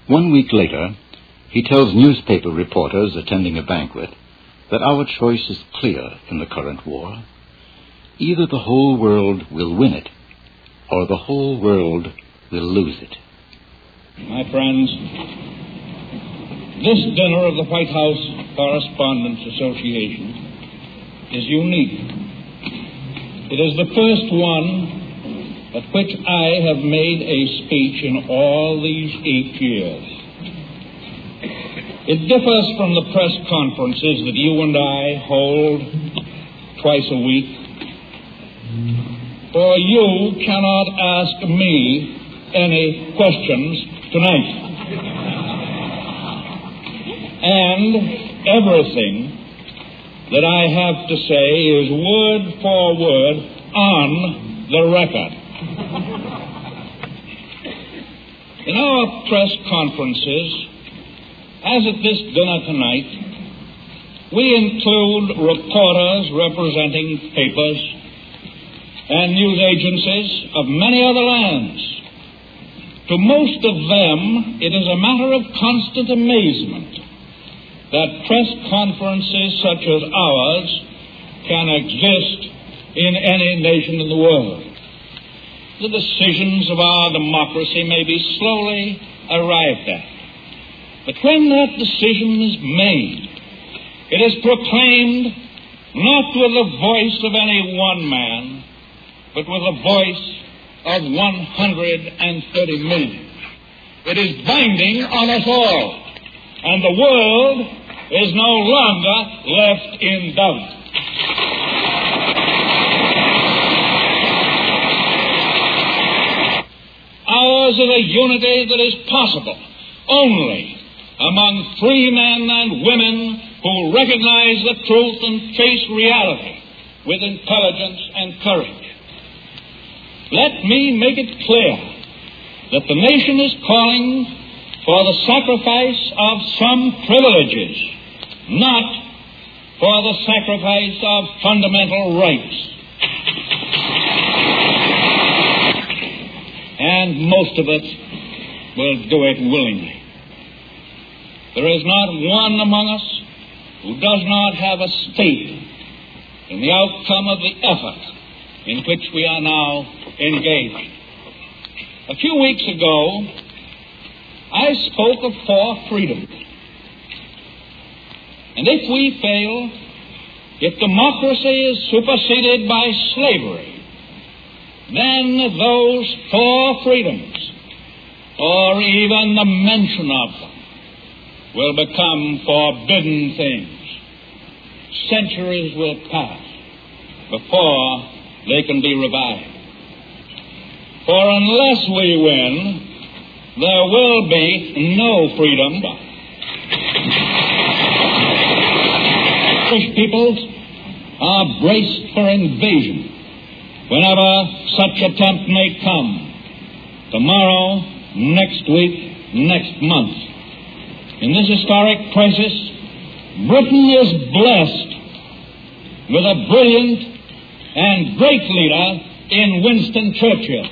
1 week later, he tells newspaper reporters attending a banquet that our choice is clear in the current war. Either the whole world will win it, or the whole world will lose it. My friends, this dinner of the White House Correspondents Association is unique. It is the first one at which I have made a speech in all these 8 years. It differs from the press conferences that you and I hold twice a week, for you cannot ask me any questions tonight. And everything that I have to say is word for word on the record. In our press conferences, as at this dinner tonight, we include reporters representing papers and news agencies of many other lands. To most of them, it is a matter of constant amazement that press conferences such as ours can exist in any nation in the world. The decisions of our democracy may be slowly arrived at. But when that decision is made, it is proclaimed not with the voice of any one man, but with the voice of 130 million. It is binding on us all, and the world is no longer left in doubt. Ours is a unity that is possible only among free men and women who recognize the truth and face reality with intelligence and courage. Let me make it clear that the nation is calling for the sacrifice of some privileges, not for the sacrifice of fundamental rights. And most of it will do it willingly. There is not one among us who does not have a stake in the outcome of the effort in which we are now engaged. A few weeks ago, I spoke of 4 freedoms. And if we fail, if democracy is superseded by slavery, then those 4 freedoms, or even the mention of them, will become forbidden things. Centuries will pass before they can be revived. For unless we win, there will be no freedom. British peoples are braced for invasion whenever such attempt may come. Tomorrow, next week, next month. In this historic crisis, Britain is blessed with a brilliant and great leader in Winston Churchill.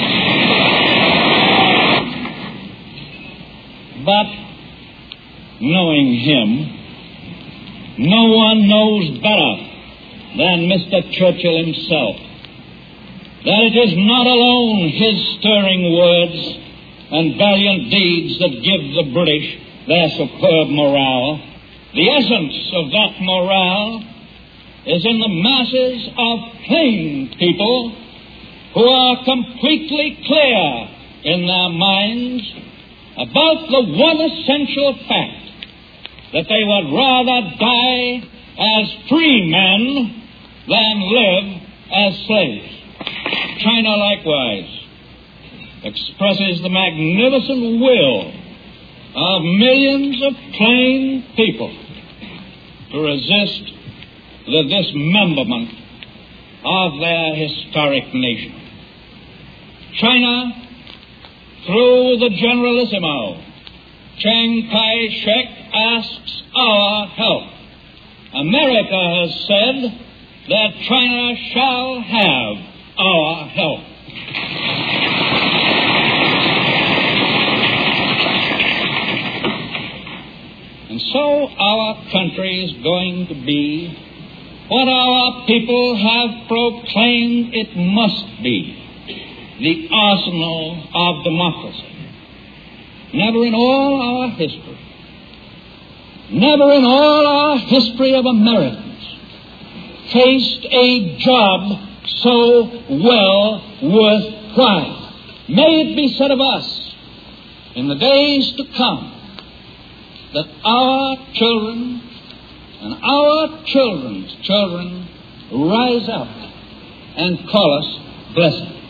But knowing him, no one knows better than Mr. Churchill himself that it is not alone his stirring words and valiant deeds that give the British their superb morale. The essence of that morale is in the masses of plain people who are completely clear in their minds about the one essential fact that they would rather die as free men than live as slaves. China likewise expresses the magnificent will of millions of plain people to resist the dismemberment of their historic nation. China, through the Generalissimo, Chiang Kai-shek, asks our help. America has said that China shall have our help. so our country is going to be what our people have proclaimed it must be, the arsenal of democracy. Never in all our history, never in all our history of Americans faced a job so well worthwhile. May it be said of us in the days to come that our children and our children's children rise up and call us blessed.